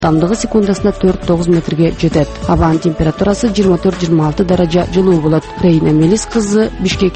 Жылдамдыгы секундасына 4-9 метрге жетет. Абанын температурасы 24-26 даража жылуу болот. Рейна Мелис кызы, Бишкек.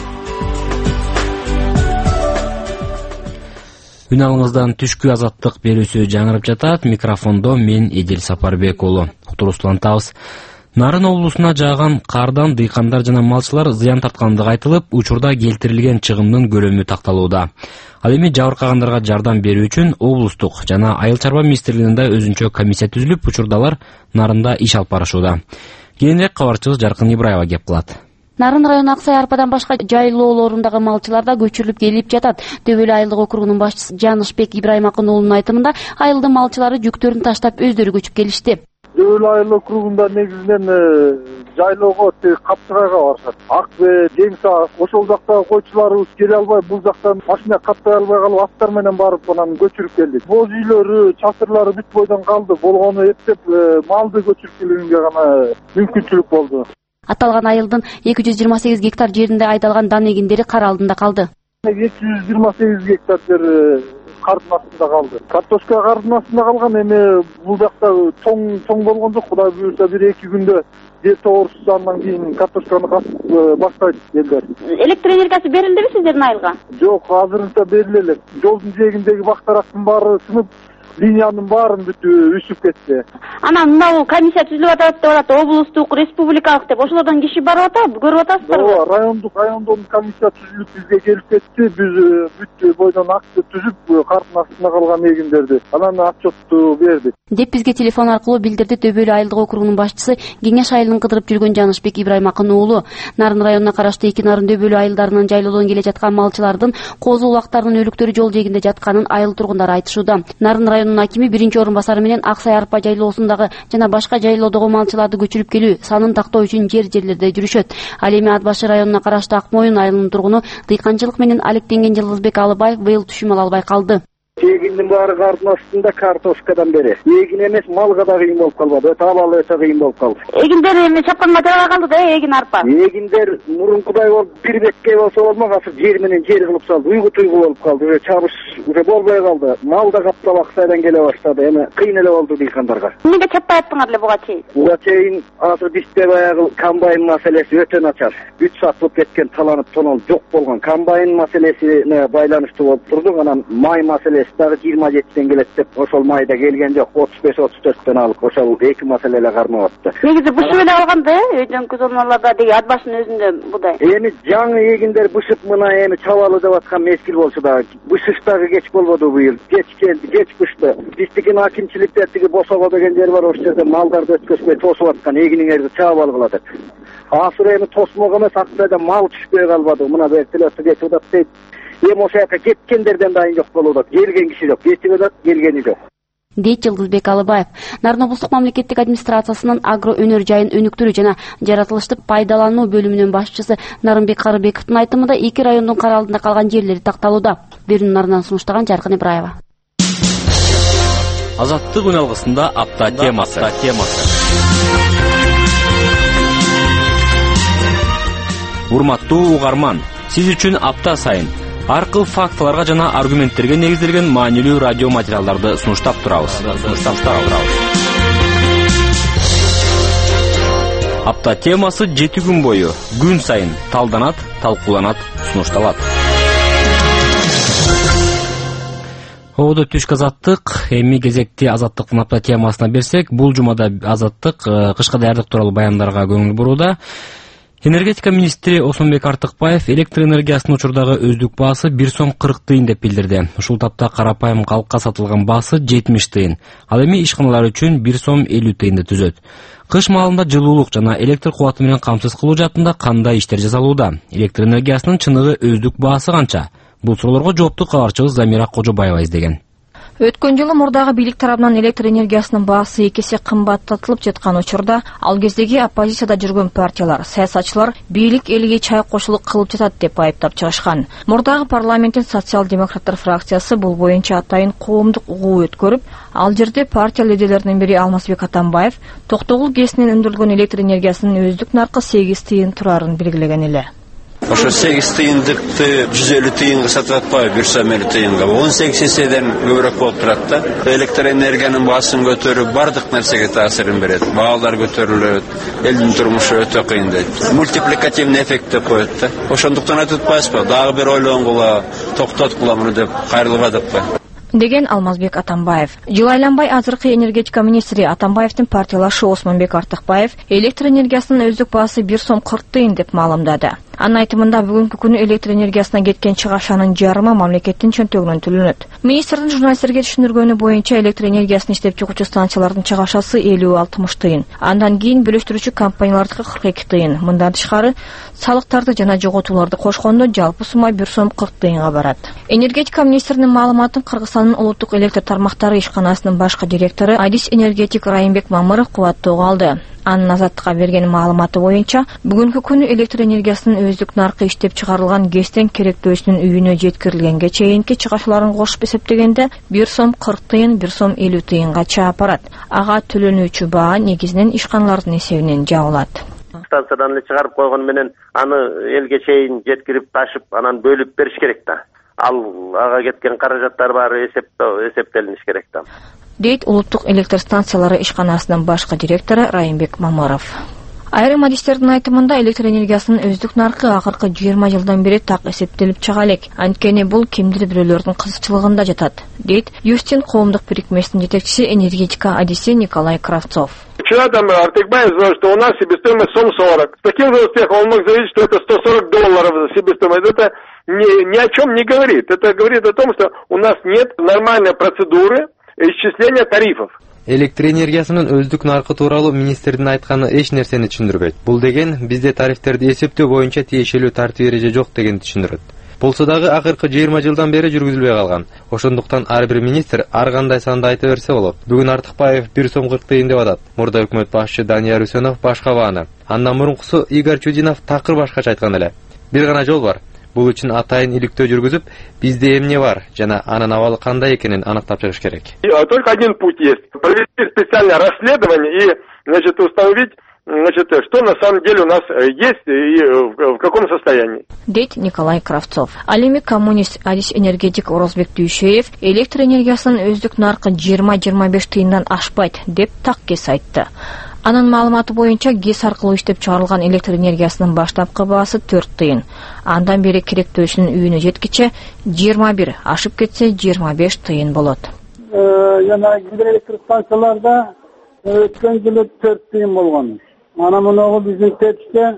Үн алыңыздан түшкү азаттык берүүсү жаңырып жатат. Микрофондо мен Эдил Сапарбек уулу. Уктуруусулантабыз. Нарын облусуна жааган кардан дыйкандар жана малчылар зыян тарткандыгы айтылып, учурда келтирилген чыгымдын көлөмү такталууда. Ал эми жабыркагандарга жардам берүү үчүн облустук жана айыл чарба министрлигинде өзүнчө комиссия түзүлүп, учурдалар нарында иш алып барышууда. Кийинирээк кабарчыбыз Жаркын Ибраева кеп кылат. Нарын району Аксай Арпадан башка жайлоолорундагы малчылар да көчүрүлүп келип жатат. Дөбөлү айылдык округунун башчысы Жанышбек Ибрайым Акынуулунун айтымында, айылдын малчылары жүктөрүн таштап өздөрү көчүп келишти. Дөбөлү айыл округунда негизинен жайлоого Каптыгайга барышат. Акбе, Жеңса, ошол жактагы койчуларыбыз келе албай, бул жактан машина каттай албай калып, аттар менен барып анан көчүрүп келдик. Боз үйлөрү, чатырлары бүт бойдон калды. Болгону эптеп малды көчүрүп келүүгө гана мүмкүнчүлүк болду. Аталган айылдын 228 гектар жеринде айдалган дан эгиндери кар алдында калды. 228 гектар жер кардын астында калды. Картошка кардын астында калган, эми бул жакта тоң болгон жок. Кудай буюрса 1-2 күндө жер тоорушса, андан кийин картошканы касып баштайт элдер. Электр энергиясы берилдиби сиздердин айылга? Жок, азырынча бериле элек. Жолдун жээгиндеги бактарактын баары сынып, линиянын баарын бүт үсүп кетти. Анан мына комиссия түзүлүп атат деп атат, облустук, республикалык деп. Ошолордон киши барып атат, көрүп атасыздарбы? Ооба, райондон комиссия түзүлүп бизге келип кетти. Биз бүт бойдон акты түзүп, кардын астында калган эгиндерди анан отчетту бердик. Деп бизге телефон аркылуу билдирди Дөбөлү айылдык округунун башчысы Кеңеш айылын кыдырып жүргөн Жанышбек Ибрайым Акынуулу. Нарын районуна караштуу 2 нарын Дөбөлү айылдарынын жайлоодон келе жаткан малчылардын козу улактарынын өлүктөрү жол жээгинде жатканын айыл тургундары айтышууда. Нарын районунун акими 1-орун басары менен Аксай Арпа жайлоосундагы жана башка жайлоодогу малчыларды көчүрүп келүү санын тактоо үчүн жерлерде жүрүшөт. Ал эми Ат башы районуна караштуу Ак Моюн айылынын тургуну дыйканчылык менен алектенген Жылдызбек Алыбаев быйыл түшүм ала албай калды. Эгиндин баары кардын астында картошкадан бери. Эгин эмес, малга да кыйын болуп калбады. Өтө абалы өтө кыйын болуп калды. Эгиндер эми чапканга жабай калды да, эгин арпа. Эгиндер мурункудай болуп бир бетке болсо болмок, азыр жер менен жер кылып салды. Уйгу туйгу болуп калды. Чабыш болбой калды. Мал да каптап Аксайдан келе баштады. Эми кыйын эле болду дыйкандарга. Эмнеге чаппай аттыңар эле буга чейин? Буга чейин азыр бизде баягы комбайн маселеси өтө начар. Бүт сатылып кеткен, таланып тонол жок болгон. Комбайн маселесине байланыштуу болуп турдук. Анан май маселеси дагы 27-тен келет деп, ошол майда келген жок. 35-34тен алып, ошол эки маселе эле кармап атты. Негизи бышып эле алган да, өйдөнкү зоналарда деги Ат башынын өзүндө будай. Эми жаңы эгиндер бышып мына эми чабалы деп аткан мезгил болчу да, бышыштагы кеч болбоду быйыл. Кеч келди, кеч бышты. Биздикин акимчиликте тиги босого деген жер бар, ошол жерде малдарды өткөзбөй тосуп аткан, эгиниңерди чаап алгыла деп. Азыр эми тосмок эмес, Аксайда мал түшпөй калбады. Мына бертелеси кетип атат дейт. Эми ошол жака кеткендерден дайын жок болуп атат. Келген киши жок, кетип атат, келгени жок. Дейт Жылдызбек Алыбаев. Нарын облустук мамлекеттик администрациясынын агро өнөр жайын өнүктүрүү жана жаратылыштык пайдалануу бөлүмүнүн башчысы Нарынбек Карыбековдун айтымында 2 райондун кар алдында калган жерлери такталууда. Берүүнү Нарынан сунуштаган Жаркын Ибраева. Азаттык үн алгысында апта темасы. Урматтуу угарман, сиз үчүн апта сайын ар кыл фактыларга жана аргументтерге негизделген маанилүү радио материалдарды сунуштап турабыз. Апта темасы 7 күн бою күн сайын талданат, талкууланат, сунушталат. Оодо түшкү азаттык, эми кезекти азаттыктын апта темасына берсек, бул жумада азаттык кышка даярдык тууралуу баяндарга көңүл бурууда. Энергетика министри Осмонбек Артыкбаев электр энергиясынын учурдагы өздүк баасы 1 сом 40 тыйын деп билдирди. Ушул тапта карапайым калкка сатылган баасы 70 тыйын. Ал эми ишканалар үчүн 1 сом 50 тыйынды түзөт. Кыш маалында жылуулук жана электр кубаты менен камсыз кылуу жаатында кандай иштер жасалууда? Электр энергиясынын чыныгы өздүк баасы канча? Бул суроолорго жоопту кабарчыбыз Замира Кожобаева издеген. Өткөн жылы мурдагы бийлик тарабынан электр энергиясынын баасы 2 эсе кымбаттатылып жаткан учурда, ал кездеги оппозицияда жүргөн партиялар, саясатчылар бийлик элге чай кошулук кылып жатат деп айыптап чыгышкан. Мурдагы парламенттин социал-демократтар фракциясы бул боюнча атайын коомдук угуу өткөрүп, ал жерде партия лидерлеринин бири Алмазбек Атамбаев Токтогул ГЭСинен өндүрүлгөн электр энергиясынын өздүк наркы 8 тыйын турарын белгилеген эле. Ошо 8 тыйындыкты 150 тыйынга сатып атпайбы, 150 тыйынга. 18 эседен көбүрөөк болуп турат да. Электр энергиянын баасын көтөрүп бардык нерсеге таасирин берет. Баалар көтөрүлөт, элдин турмушу өтө кыйындайт. Мультипликативный эффект деп коет да. Ошондуктан атпайбызбы? Дагы бир ойлонгула, токтоткула муну деп кайрылбадыкпы? Деген Алмазбек Атамбаев. Жыл айланбай азыркы энергетика министри Атамбаевдин партиялашы Осмонбек Артыкбаев электр энергиясынын өздүк баасы 1 сом 40 тыйын деп маалымдады. Анын айтымында бүгүнкү күнү электр энергиясына кеткен чыгашанын жарымы мамлекеттин чөнтөгүнөн төлөнөт. Министрдин журналисттерге түшүндүргөнү боюнча электр энергиясын иштеп чыгуучу станциялардын чыгашасы 50-60 тыйын. Андан кийин бөлүштүрүүчү компаниялардыкы 42 тыйын. Мындан тышкары салыктарды жана жоготууларды кошкондо жалпы сума 1 сом 40 тыйынга барат. Энергетика министринин маалыматын Кыргызстандын улуттук электр тармактары ишканасынын башкы директору Адис энергетик Райымбек Мамыров кубаттоого алды. Анын Азаттыкка берген маалыматы боюнча, бүгүнкү күнү электр энергиясынын өздүк наркы иштеп чыгарылган ГЭСтен керектөөсүнүн үйүнө жеткирилгенге чейинки чыгашууларын кошуп эсептегенде 1 сом 40 тыйын, 1 сом 50 тыйынга чаап барат. Ага төлөнүүчү баа негизинен ишканалардын эсебинен жабылат. Станциядан эле чыгарып койгон менен аны элге чейин жеткирип ташып, анан бөлүп бериш керек да. Ал ага кеткен каражаттар баары эсептелиниш керек да. Дейт улуттук электр станциялары ишканасынын башкы директору Райымбек Мамыров. Айрым адистердин айтымында электр энергиясынын өздүк наркы акыркы 20 жылдан бери так эсептелип чыга элек. Анткени бул кимдир бирөөлөрдүн кызыкчылыгында жатат, дейт Юстин коомдук бирикмесинин жетекчиси энергетика адиси Николай Кравцов. Вчера там Артыкбаев сказал, что у нас себестоимость сом 40. С таким же успехом он мог заявить, что это $140 за себестоимость. Это ни о чем не говорит. Это говорит о том, что у нас нет нормальной процедуры исчисления тарифов. Электр энергиясынын өздүк наркы тууралуу министрдин айтканы эч нерсени түшүндүрбөйт. Бул деген бизде тарифтерди эсептөө боюнча тиешелүү тартип эреже жок дегенди түшүндүрөт. Болсо дагы акыркы 20 жылдан бери жүргүзүлбөй калган. Ошондуктан ар бир министр ар кандай санды айта берсе болот. Бүгүн Артыкбаев 1 сом 40 тыйын деп атат. Мурда өкмөт башчы Данияр Үсөнов башка бааны. Андан мурункусу Игорь Чудинов такыр башкача айткан эле. Бир гана жол бар. Бул үчүн атайын иликтөө жүргүзүп, бизде эмне бар жана анын абалы кандай экенин аныктап чыгыш керек. Только один путь есть. Провести специальное расследование и, установить, что на самом деле у нас есть и в каком состоянии. Дейт Николай Кравцов. Ал эми коммунист адис энергетик Орозбек Дүйшеев электр энергиясынын өздүк наркы 20-25 тыйындан ашпайт деп таккес айтты. Анын маалыматы боюнча ГЭС аркылуу иштеп чыгарылган электр энергиясынын баштапкы баасы 4 тыйын. Андан бери керектөөсүнүн үйүнө жеткиче 21, ашып кетсе 25 тыйын болот. Жана гидроэлектр станцияларда өткөн жылы 4 тыйын болгон. Ана мынагы биздин тетикте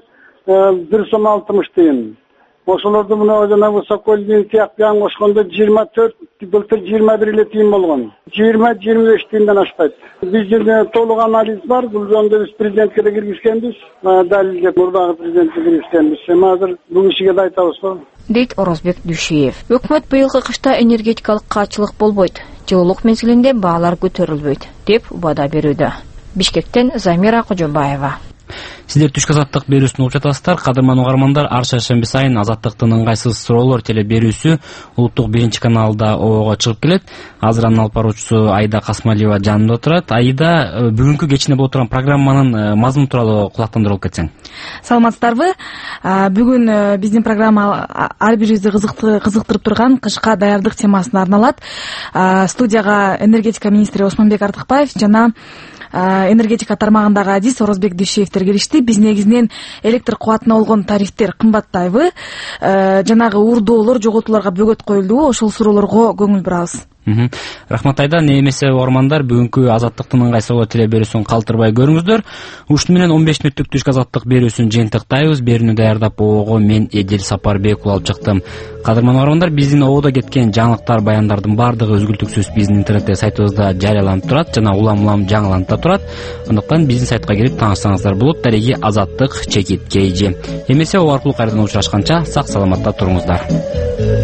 1 сом 60 тыйын. Ошолорду мына жанагы Сокольдин тияктан кошкондо 24, былтыр 21 эле тыйын болгон. 20-25 тыйындан ашпайт. Бизде толук анализ бар. Бул жөнүндө биз президентке да киргизгенбиз. Далилдеп мурдагы президентке киргизгенбиз. Азыр бүгүн сизге да айтабыз го. Дейт Орозбек Дүйшеев. Өкмөт быйылкы кышта энергетикалык каачылык болбойт. Жылуулук мезгилинде баалар көтөрүлбөйт деп убада берүүдө. Бишкектен Замира Кожобаева. Сиздер түшкү азаттык берүүсүн угуп жатасыздар. Кадырман угармандар, ар шаршемби сайын азаттыктын ыңгайсыз суроолор теле берүүсү улуттук 1-каналда ого чыгып келет. Азыр анын алып баруучусу Айда Касмалиева жанымда отурат. Айда, бүгүнкү кечинде болуп турган программанын мазмуну тууралуу кулактандырып кетсең. Саламатсыздарбы? Бүгүн биздин программа ар бирибизди кызыктырып турган кышка даярдык темасына арналат. Студияга энергетика министри Осмонбек Артыкбаев жана энергетика тармагындагы адис Орозбек Дүйшеевтер келишти. Биз негизинен электр кубатына болгон тарифтер кымбаттайбы, жанагы урдоолор, жоготууларга бөгөт коюлдубу? Ошол суроолорго көңүл бурабыз. Рахмат Айда. Не эмесе угармандар, бүгүнкү азаттыктын ыңгайсыз теле берүүсүн калтырбай көрүңүздөр. Ушуну менен 15 мүнөттүк түшкү азаттык берүүсүн жыйынтыктайбыз. Берүүнү даярдап ого мен Эдил Сапарбек алып чыктым. Кадырман угармандар, биздин ободо кеткен жаңылыктар, баяндардын баардыгы үзгүлтүксүз биздин интернетте сайтыбызда жарыяланып турат жана улам-улам жаңыланып да турат. Андыктан биздин сайтка кирип таанышсаңыздар болот. Дареги азаттык _KG. Эмесе о аркылуу кайрадан учурашканча сак саламатта туруңуздар.